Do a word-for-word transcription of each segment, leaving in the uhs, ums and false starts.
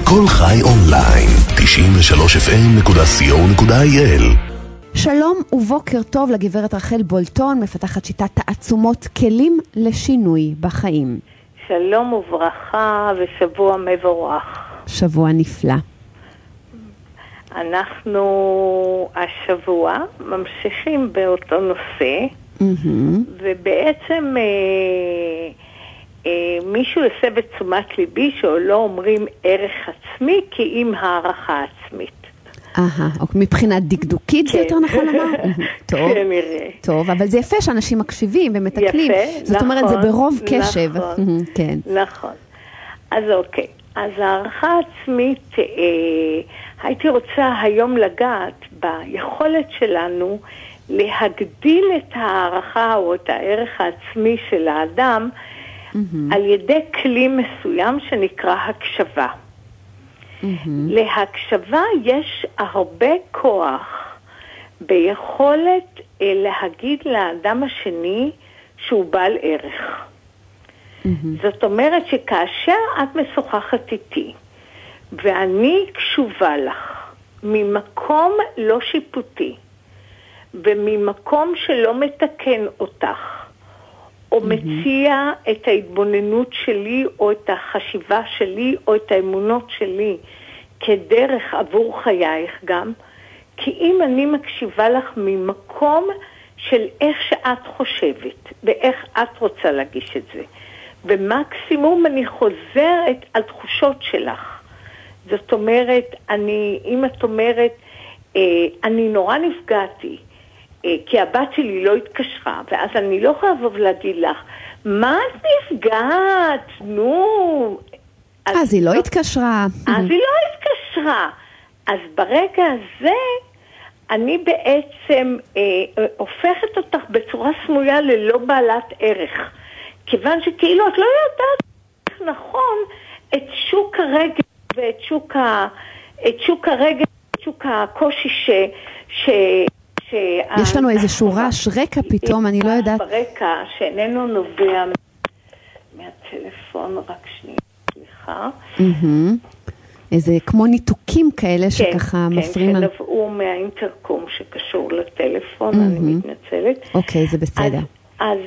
כל חי אונליין, תשעים ושלוש אף אם נקודה סי או נקודה איי אל. שלום ובוקר טוב לגברת רחל בולטון, מפתחת שיטת תעצומות כלים לשינוי בחיים. שלום וברכה ושבוע מבורך. שבוע נפלא. אנחנו השבוע ממשיכים באותו נושא, Mm-hmm. ובעצם אה, אה, מישהו עושה בתשומת ליבי שלא אומרים ערך עצמי כי עם הערכה עצמית. אהה, מבחינת דקדוקית זה יותר נכון לומר? טוב, כנראה. טוב, אבל זה יפה שאנשים מקשיבים ומתקנים. יפה, זאת אומרת, נכון, זה ברוב קשב. נכון, כן. נכון. אז אוקיי, אז הערכה עצמית, אה, הייתי רוצה היום לגעת ביכולת שלנו להגדיל את הערכה או את הערך העצמי של האדם Mm-hmm. על ידי כלי מסוים שנקרא הקשבה. Mm-hmm. להקשבה יש הרבה כוח ביכולת אה, להגיד לאדם השני שהוא בעל ערך. Mm-hmm. זאת אומרת שכאשר את משוחחת איתי ואני קשובה לך ממקום לא שיפוטי וממקום שלא מתקן אותך או mm-hmm. מציע את ההתבוננות שלי או את החשיבה שלי או את האמונות שלי כדרך עבור חייך גם, כי אם אני מקשיבה לך ממקום של איך שאת חושבת ואיך את רוצה להגיש את זה, ומקסימום אני חוזרת על תחושות שלך. זאת אומרת, אני, אם את אומרת, אה, אני נורא נפגעתי, אה, כי הבת שלי לא התקשרה, ואז אני לא יכולה לבוא ולהגיד לך, מה את נפגעת? נו. אז, אז היא לא התקשרה. אז היא לא התקשרה. אז ברגע הזה, אני בעצם אה, הופכת אותך בצורה סמויה ללא בעלת ערך. כיוון שכאילו את לא יודעת נכון את שוק הרגל ואת שוק, ה, את שוק הרגל, את שוק הקושי ש... ש ש יש לנו איזשהו רעש רקע פתאום, אני לא יודעת. ברקע שאיננו נובע מהטלפון, רק שנייה, סליחה. איזה כמו ניתוקים כאלה שככה מפריעים. כן, שנבעו מהאינטרקום שקשור לטלפון, אני מתנצלת. אוקיי, זה בסדר. אז...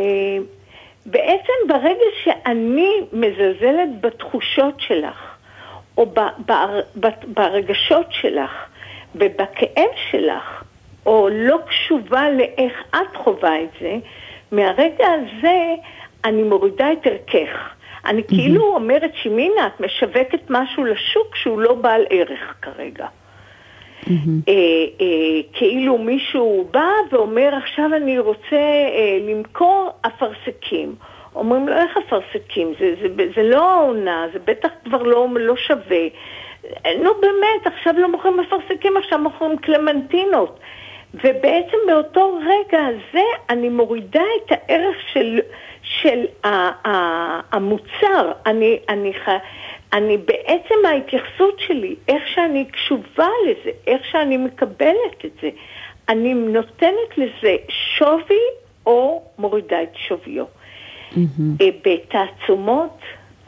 בעצם ברגע שאני מזלזלת בתחושות שלך, או ברגשות שלך, ובכאב שלך, או לא קשובה לאיך את חובה את זה, מהרגע הזה אני מורידה את ערכך. אני mm-hmm. כאילו אומרת שמינה, את משווקת משהו לשוק שהוא לא בעל ערך כרגע. Mm-hmm. אה, אה, כאילו מישהו בא ואומר עכשיו אני רוצה אה, למכור אפרסקים. אומרים לו איך אפרסקים? זה, זה, זה לא עונה, זה בטח כבר לא, לא שווה. נו באמת, עכשיו לא מוכרים אפרסקים, עכשיו מוכרים קלמנטינות. ובעצם באותו רגע הזה אני מורידה את הערך של, של ה, ה, המוצר. אני, אני ח... אני בעצם ההתייחסות שלי, איך שאני קשובה לזה, איך שאני מקבלת את זה, אני נותנת לזה שווי או מורידה את שוויו. Mm-hmm. בתעצומות,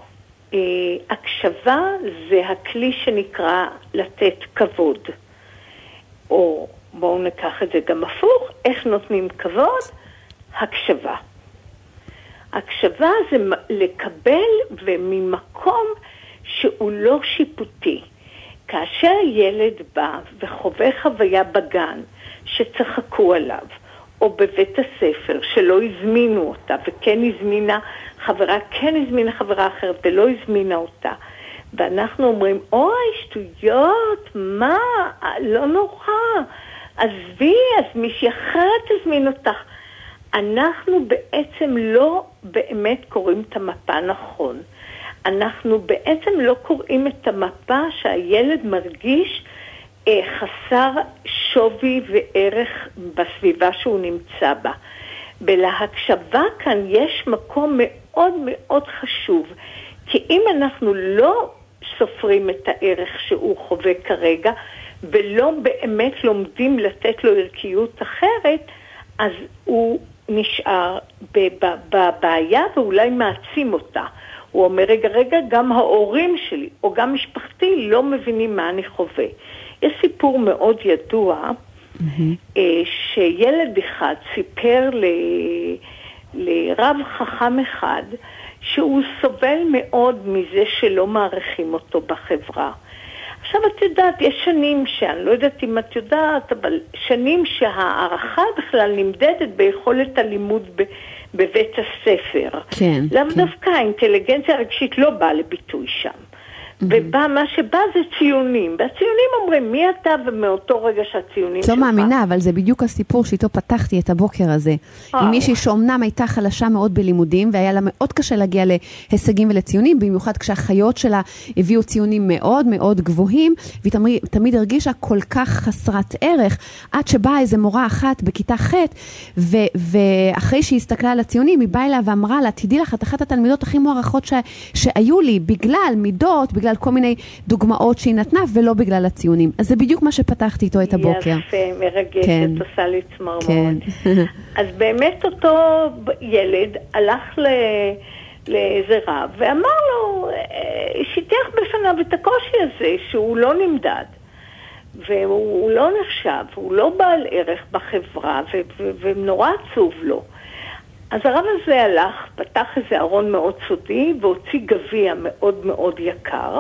הקשבה זה הכלי שנקרא לתת כבוד. או בואו ניקח את זה גם הפוך, איך נותנים כבוד? הקשבה. הקשבה זה לקבל וממקום שהוא לא שיפוטי. כאשר ילד בא וחווה חוויה בגן שצחקו עליו, או בבית הספר שלא הזמינו אותה, וכן הזמינה חברה, כן הזמינה חברה אחרת ולא הזמינה אותה, ואנחנו אומרים, אוי, שטויות, מה? לא נורא. עזבי, אז מישהי אחרת תזמין אותך. אנחנו בעצם לא באמת קוראים את המפה נכון. אנחנו בעצם לא קוראים את המפה שהילד מרגיש אה, חסר שווי וערך בסביבה שהוא נמצא בה. בלהקשבה כאן יש מקום מאוד מאוד חשוב, כי אם אנחנו לא סופרים את הערך שהוא חווה כרגע, ולא באמת לומדים לתת לו ערכיות אחרת, אז הוא נשאר בבעיה ואולי מעצים אותה. הוא אומר, רגע, רגע, גם ההורים שלי, או גם משפחתי, לא מבינים מה אני חווה. יש סיפור מאוד ידוע, mm-hmm. שילד אחד סיפר ל... לרב חכם אחד, שהוא סובל מאוד מזה שלא מעריכים אותו בחברה. עכשיו את יודעת, יש שנים שאני לא יודעת אם את יודעת, אבל שנים שהערכה בכלל נמדדת ביכולת הלימוד ב, בבית הספר. כן. לאו כן. דווקא האינטליגנציה הרגשית לא באה לביטוי שם. Mm-hmm. ובא, מה שבא זה ציונים. והציונים אומרים, מי אתה? ומאותו רגע שהציונים שלך. לא מאמינה, אבל זה בדיוק הסיפור שאיתו פתחתי את הבוקר הזה. Oh. עם מישהי שאומנם הייתה חלשה מאוד בלימודים, והיה לה מאוד קשה להגיע להישגים ולציונים, במיוחד כשהחיות שלה הביאו ציונים מאוד מאוד גבוהים, והיא תמיד, תמיד הרגישה כל כך חסרת ערך, עד שבאה איזו מורה אחת בכיתה ח' ו, ואחרי שהיא הסתכלה על הציונים, היא באה אליה ואמרה לה, תדעי לך, את אחת התלמידות הכי מוערכות ש, שהיו לי, בגלל מידות, בגלל כל מיני דוגמאות שהיא נתנה, ולא בגלל הציונים. אז זה בדיוק מה שפתחתי איתו את הבוקר. יפה, מרגשת, כן. עושה לי צמרמורת. כן. אז באמת אותו ילד הלך ל... לאיזה רב, ואמר לו, שיתח בפניו את הקושי הזה, שהוא לא נמדד, והוא לא נחשב, הוא לא בעל ערך בחברה, ו- ו- ונורא עצוב לו. אז הרב הזה הלך, פתח איזה ארון מאוד סודי, והוציא גביע מאוד מאוד יקר,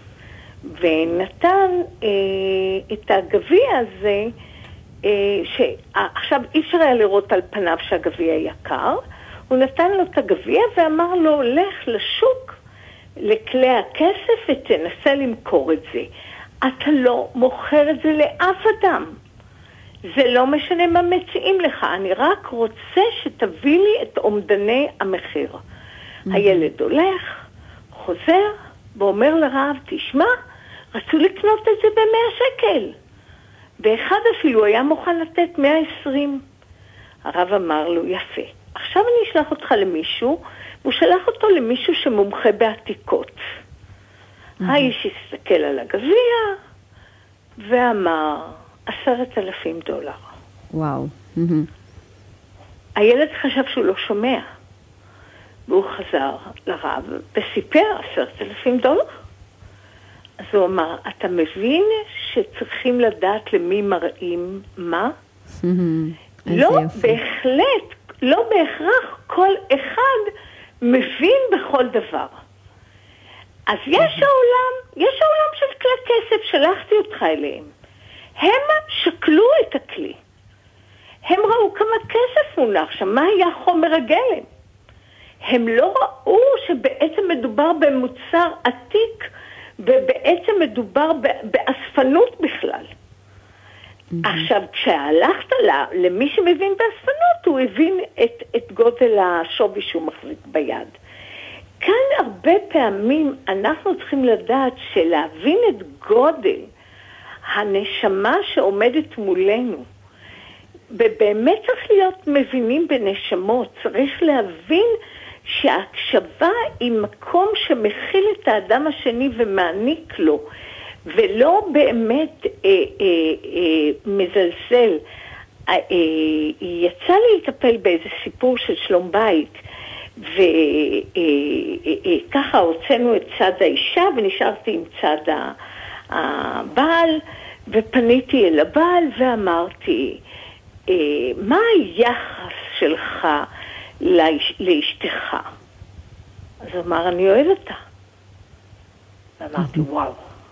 ונתן אה, את הגביע הזה, אה, שעכשיו אי אפשר היה לראות על פניו שהגביע יקר, הוא נתן לו את הגביע ואמר לו, לך לשוק, לכלי הכסף ותנסה למכור את זה. אתה לא מוכר את זה לאף אדם. זה לא משנה מה מציעים לך, אני רק רוצה שתביא לי את אומדני המחיר. Mm-hmm. הילד הולך, חוזר, ואומר לרב, תשמע, רצו לקנות את זה במאה שקל. באחד אפילו היה מוכן לתת מאה ועשרים. הרב אמר לו, יפה. עכשיו אני אשלח אותך למישהו, והוא שלח אותו למישהו שמומחה בעתיקות. Mm-hmm. האיש הסתכל על הגביע, ואמר, עשרת אלפים דולר. וואו. הילד חשב שהוא לא שומע, והוא חזר לרב, וסיפר עשרת אלפים דולר. אז הוא אמר, אתה מבין שצריכים לדעת למי מראים מה? לא בהחלט, לא בהכרח כל אחד מבין בכל דבר. אז יש העולם, יש העולם של כלי כסף, שלחתי אותך אליהם. הם שקלו את הכלי. הם ראו כמה כסף מונח שם, מה היה חומר הגלם. הם לא ראו שבעצם מדובר במוצר עתיק, ובעצם מדובר באספנות בכלל. Mm-hmm. עכשיו, כשהלכת לה, למי שמבין באספנות, הוא הבין את, את גודל השווי שהוא מחזיק ביד. כאן הרבה פעמים אנחנו צריכים לדעת שלהבין את גודל הנשמה שעומדת מולנו, ובאמת צריך להיות מבינים בנשמות, צריך להבין שההקשבה היא מקום שמכיל את האדם השני ומעניק לו, ולא באמת אה, אה, אה, מזלזל. אה, אה, יצא לי לטפל באיזה סיפור של שלום בית, וככה אה, אה, הוצאנו את צד האישה ונשארתי עם צד הבעל, ופניתי אל הבעל ואמרתי, אה, מה היחס שלך לאש, לאשתך? אז הוא אמר, אני אוהב אותה. ואמרתי, וואו.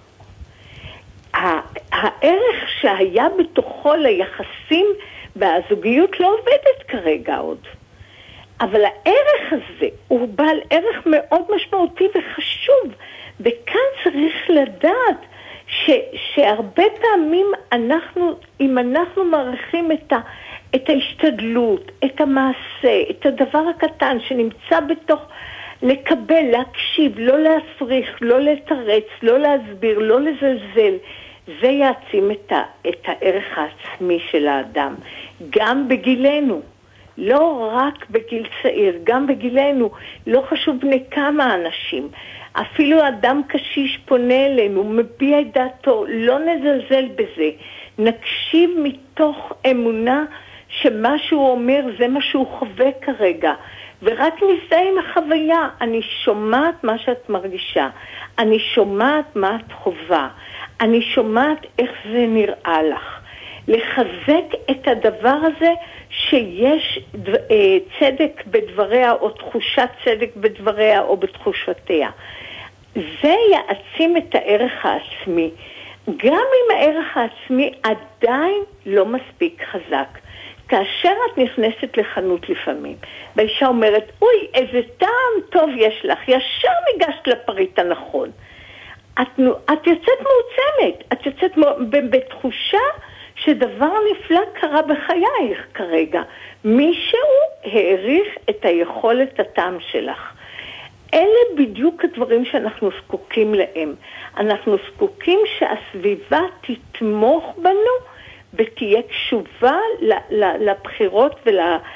הערך שהיה בתוכו ליחסים והזוגיות לא עובדת כרגע עוד. אבל הערך הזה הוא בעל ערך מאוד משמעותי וחשוב. וכאן צריך לדעת ש, שהרבה פעמים אנחנו, אם אנחנו מעריכים את, ה, את ההשתדלות, את המעשה, את הדבר הקטן שנמצא בתוך, לקבל, להקשיב, לא להפריך, לא לתרץ, לא להסביר, לא לזלזל, זה יעצים את, ה, את הערך העצמי של האדם. גם בגילנו, לא רק בגיל צעיר, גם בגילנו, לא חשוב בני כמה אנשים. אפילו אדם קשיש פונה אלינו, מביע את דעתו, לא נזלזל בזה. נקשיב מתוך אמונה שמה שהוא אומר זה מה שהוא חווה כרגע, ורק מזדהה עם החוויה. אני שומעת מה שאת מרגישה, אני שומעת מה את חווה, אני שומעת איך זה נראה לך. לחזק את הדבר הזה שיש צדק בדבריה או תחושת צדק בדבריה או בתחושותיה. זה יעצים את הערך העצמי. גם אם הערך העצמי עדיין לא מספיק חזק. כאשר את נכנסת לחנות לפעמים, והאישה אומרת, אוי, איזה טעם טוב יש לך, ישר ניגשת לפריט הנכון. את, את יוצאת מעוצמת, את יוצאת בתחושה שדבר נפלא קרה בחייך כרגע. מישהו העריך את היכולת הטעם שלך. אלה בדיוק הדברים שאנחנו זקוקים להם. אנחנו זקוקים שהסביבה תתמוך בנו ותהיה קשובה לבחירות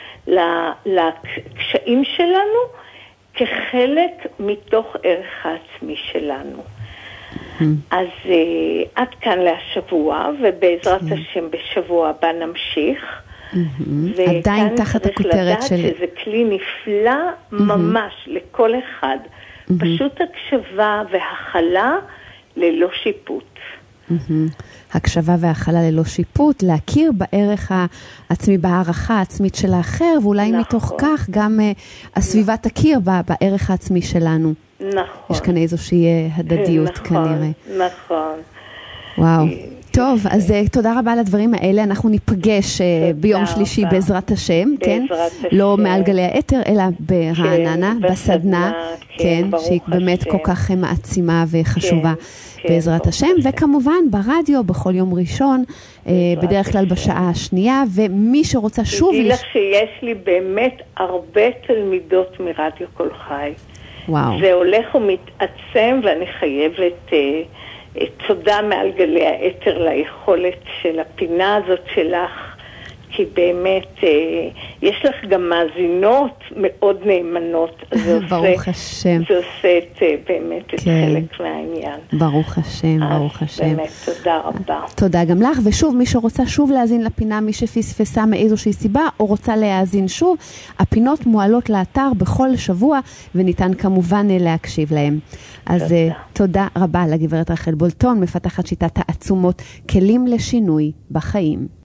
ולקשיים שלנו כחלק מתוך ערך העצמי שלנו. אז עד כאן להשבוע, ובעזרת השם בשבוע הבא נמשיך. עדיין תחת הכותרת של... שזה כלי נפלא ממש לכל אחד. פשוט הקשבה והכלה ללא שיפוט. הקשבה והכלה ללא שיפוט, להכיר בערך העצמי, בהערכה העצמית של האחר, ואולי מתוך כך גם הסביבה תכיר בערך העצמי שלנו. נכון. יש כאן איזושהי הדדיות כנראה. נכון. וואו. טוב, אז תודה רבה על הדברים האלה. אנחנו ניפגש ביום שלישי בעזרת השם, כן? לא מעל גלי האתר, אלא ברעננה, בסדנה, כן, שהיא באמת כל כך מעצימה וחשובה בעזרת השם, וכמובן ברדיו בכל יום ראשון, בדרך כלל בשעה השנייה, ומי שרוצה שוב... תגידי לך שיש לי באמת הרבה תלמידות מרדיו כל חי. וואו. זה הולך ומתעצם, ואני חייבת... תודה מעל גלי האתר ליכולת של הפינה הזאת שלך, כי באמת יש לך גם מאזינות מאוד נאמנות. ברוך השם. זה עושה את, באמת את חלק מהעניין. ברוך השם, ברוך השם. באמת, תודה רבה. תודה גם לך, ושוב, מי שרוצה שוב להאזין לפינה, מי שפספסה מאיזושהי סיבה, או רוצה להאזין שוב, הפינות מועלות לאתר בכל שבוע, וניתן כמובן להקשיב להם. אז תודה רבה לגברת רחל בולטון, מפתחת שיטת העצומות, כלים לשינוי בחיים.